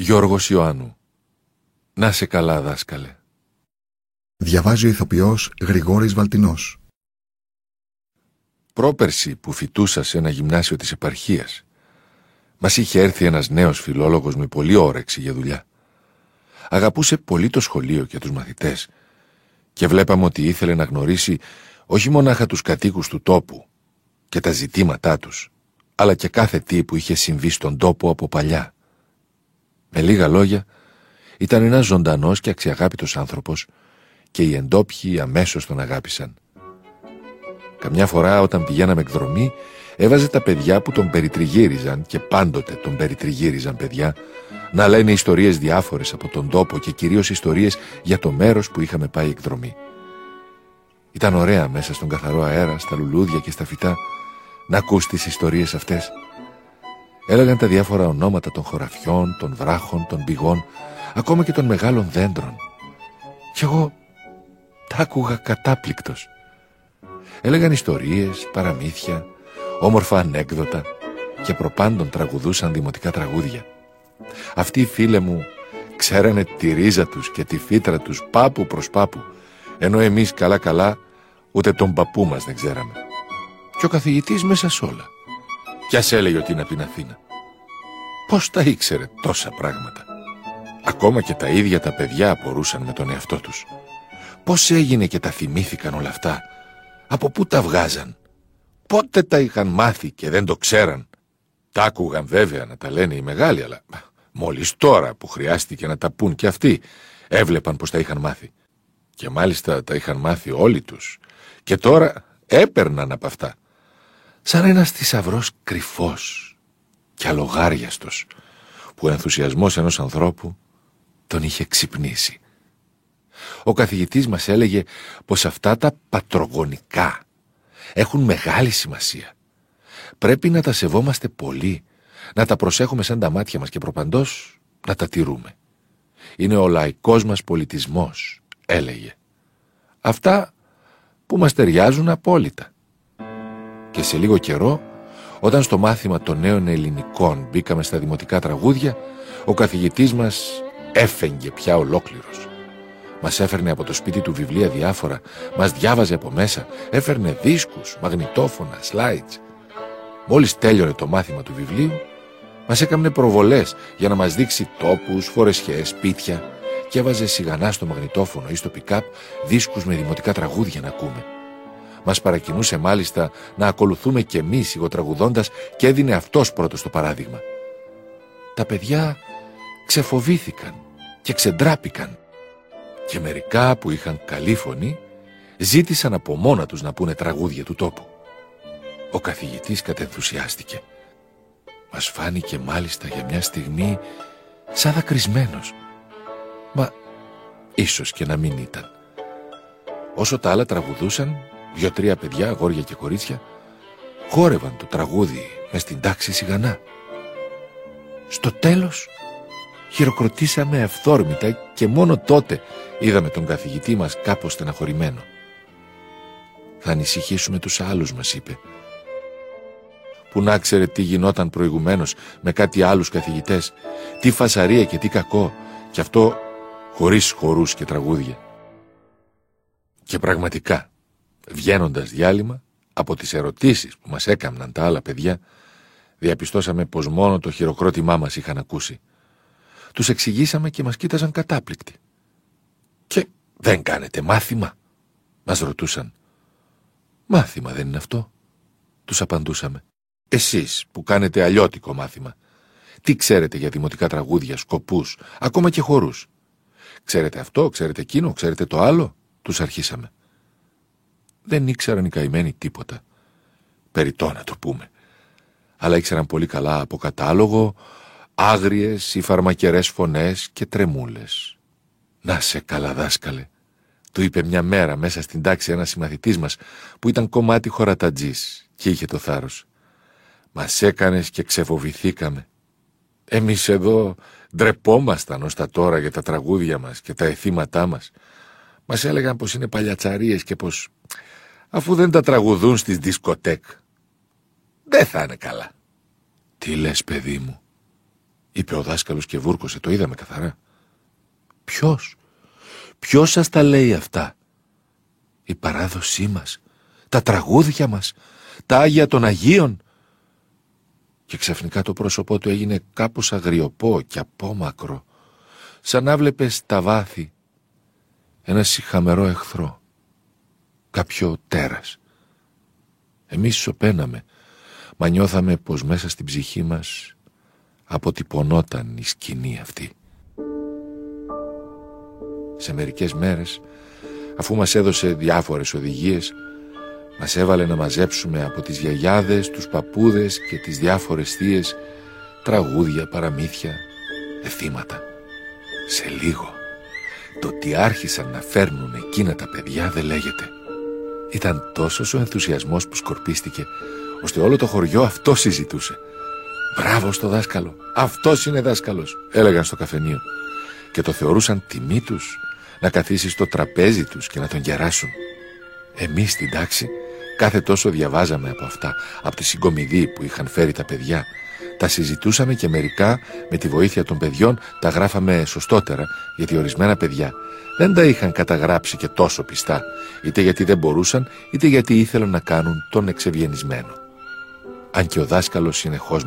Γιώργος Ιωάννου. Να σε καλά, δάσκαλε. Διαβάζει ο ηθοποιός Γρηγόρης Βαλτινός. Πρόπερση που φοιτούσα σε ένα γυμνάσιο της επαρχίας, μας είχε έρθει ένας νέος φιλόλογος με πολλή όρεξη για δουλειά. Αγαπούσε πολύ το σχολείο και τους μαθητές και βλέπαμε ότι ήθελε να γνωρίσει όχι μονάχα τους κατοίκους του τόπου και τα ζητήματά τους, αλλά και κάθε τι που είχε συμβεί στον τόπο από παλιά. Με λίγα λόγια, ήταν ένας ζωντανός και αξιαγάπητος άνθρωπος και οι εντόπιοι αμέσως τον αγάπησαν. Καμιά φορά όταν πηγαίναμε εκδρομή, έβαζε τα παιδιά που τον περιτριγύριζαν και πάντοτε τον περιτριγύριζαν παιδιά να λένε ιστορίες διάφορες από τον τόπο και κυρίως ιστορίες για το μέρος που είχαμε πάει εκδρομή. Ήταν ωραία μέσα στον καθαρό αέρα, στα λουλούδια και στα φυτά να ακούς τις ιστορίες αυτές. Έλεγαν τα διάφορα ονόματα των χωραφιών, των βράχων, των πηγών, ακόμα και των μεγάλων δέντρων. Κι εγώ τα άκουγα κατάπληκτος. Έλεγαν ιστορίες, παραμύθια, όμορφα ανέκδοτα και προπάντων τραγουδούσαν δημοτικά τραγούδια. Αυτοί οι φίλοι μου ξέρανε τη ρίζα τους και τη φύτρα τους πάπου προς πάπου, ενώ εμείς καλά-καλά ούτε τον παππού μας δεν ξέραμε. Και ο καθηγητής μέσα σ' όλα. Κι ας έλεγε ότι είναι από την Αθήνα. Πώς τα ήξερε τόσα πράγματα. Ακόμα και τα ίδια τα παιδιά απορούσαν με τον εαυτό τους. Πώς έγινε και τα θυμήθηκαν όλα αυτά. Από πού τα βγάζαν. Πότε τα είχαν μάθει και δεν το ξέραν. Τα άκουγαν βέβαια να τα λένε οι μεγάλοι, αλλά μόλις τώρα που χρειάστηκε να τα πούν και αυτοί, έβλεπαν πως τα είχαν μάθει. Και μάλιστα τα είχαν μάθει όλοι τους. Και τώρα έπαιρναν από αυτά. Σαν ένας θησαυρός κρυφός και αλογάριαστος, που ο ενθουσιασμός ενός ανθρώπου τον είχε ξυπνήσει. Ο καθηγητής μας έλεγε πως αυτά τα πατρογονικά έχουν μεγάλη σημασία. Πρέπει να τα σεβόμαστε πολύ, να τα προσέχουμε σαν τα μάτια μας και προπαντός να τα τηρούμε. Είναι ο λαϊκός μας πολιτισμός, έλεγε. Αυτά που μας ταιριάζουν απόλυτα. Και σε λίγο καιρό, όταν στο μάθημα των νέων ελληνικών μπήκαμε στα δημοτικά τραγούδια, ο καθηγητής μας έφεγγε πια ολόκληρος. Μας έφερνε από το σπίτι του βιβλία διάφορα, μας διάβαζε από μέσα, έφερνε δίσκους, μαγνητόφωνα, slides. Μόλις τέλειωνε το μάθημα του βιβλίου, μας έκαμνε προβολές για να μας δείξει τόπους, φορεσιές, σπίτια και έβαζε σιγανά στο μαγνητόφωνο ή στο pick-up δίσκους με δημοτικά τραγούδια να ακούμε. Μας παρακινούσε μάλιστα να ακολουθούμε κι εμείς σιγοτραγουδώντας και έδινε αυτός πρώτος το παράδειγμα. Τα παιδιά ξεφοβήθηκαν και ξεντράπηκαν και μερικά που είχαν καλή φωνή ζήτησαν από μόνα τους να πούνε τραγούδια του τόπου. Ο καθηγητής κατενθουσιάστηκε. Μας φάνηκε μάλιστα για μια στιγμή σαν δακρυσμένος. Μα ίσως και να μην ήταν. Όσο τα άλλα τραγουδούσαν, 2-3 παιδιά, αγόρια και κορίτσια, χόρευαν το τραγούδι μες στην τάξη σιγανά. Στο τέλος χειροκροτήσαμε ευθόρμητα και μόνο τότε είδαμε τον καθηγητή μας κάπως στεναχωρημένο. «Θα ανησυχήσουμε τους άλλους», μας είπε. Που να ξέρε τι γινόταν προηγουμένως με κάτι άλλους καθηγητές, τι φασαρία και τι κακό, και αυτό χωρίς χορούς και τραγούδια. Και πραγματικά, βγαίνοντας διάλειμμα, από τις ερωτήσεις που μας έκαμναν τα άλλα παιδιά, διαπιστώσαμε πως μόνο το χειροκρότημά μας είχαν ακούσει. Τους εξηγήσαμε και μας κοίταζαν κατάπληκτοι. «Και δεν κάνετε μάθημα?» μας ρωτούσαν. «Μάθημα δεν είναι αυτό», τους απαντούσαμε. «Εσείς που κάνετε αλλιώτικο μάθημα, τι ξέρετε για δημοτικά τραγούδια, σκοπούς, ακόμα και χορούς? Ξέρετε αυτό, ξέρετε εκείνο, ξέρετε το άλλο?» τους αρχίσαμε. Δεν ήξεραν οι καημένοι τίποτα, περιττό να το πούμε, αλλά ήξεραν πολύ καλά από κατάλογο άγριες ή φαρμακερές φωνές και τρεμούλες. «Να σε καλά, δάσκαλε», του είπε μια μέρα μέσα στην τάξη ένας συμμαθητής μας που ήταν κομμάτι χωρατατζής και είχε το θάρρος. «Μας έκανες και ξεφοβηθήκαμε. Εμείς εδώ ντρεπόμασταν ως τα τώρα για τα τραγούδια μας και τα εθήματά μας. Μας έλεγαν πως είναι παλιατσαρίες και πως αφού δεν τα τραγουδούν στις δισκοτέκ, δεν θα είναι καλά». «Τι λες, παιδί μου?» είπε ο δάσκαλος και βούρκωσε, το είδαμε καθαρά. Ποιος σας τα λέει αυτά? Η παράδοσή μας, τα τραγούδια μας, τα Άγια των Αγίων. Και ξαφνικά το πρόσωπό του έγινε κάπως αγριοπό και απόμακρο, σαν να βλέπε στα βάθη ένα σιχαμερό εχθρό, κάποιο τέρας. Εμείς σωπαίναμε, μα νιώθαμε πως μέσα στην ψυχή μας αποτυπωνόταν η σκηνή αυτή. Σε μερικές μέρες, αφού μας έδωσε διάφορες οδηγίες, μας έβαλε να μαζέψουμε από τις γιαγιάδες, τους παππούδες και τις διάφορες θείες τραγούδια, παραμύθια, εθήματα. Σε λίγο, το τι άρχισαν να φέρνουν εκείνα τα παιδιά δεν λέγεται. Ήταν τόσος ο ενθουσιασμός που σκορπίστηκε, ώστε όλο το χωριό αυτό συζητούσε. «Μπράβο στο δάσκαλο, αυτός είναι δάσκαλος», έλεγαν στο καφενείο, και το θεωρούσαν τιμή τους να καθίσει στο τραπέζι τους και να τον γεράσουν. Εμείς στην τάξη κάθε τόσο διαβάζαμε από αυτά, από τη συγκομιδή που είχαν φέρει τα παιδιά. Τα συζητούσαμε και μερικά με τη βοήθεια των παιδιών τα γράφαμε σωστότερα, γιατί ορισμένα παιδιά δεν τα είχαν καταγράψει και τόσο πιστά, είτε γιατί δεν μπορούσαν, είτε γιατί ήθελαν να κάνουν τον εξευγενισμένο. Αν και ο δάσκαλος συνεχώς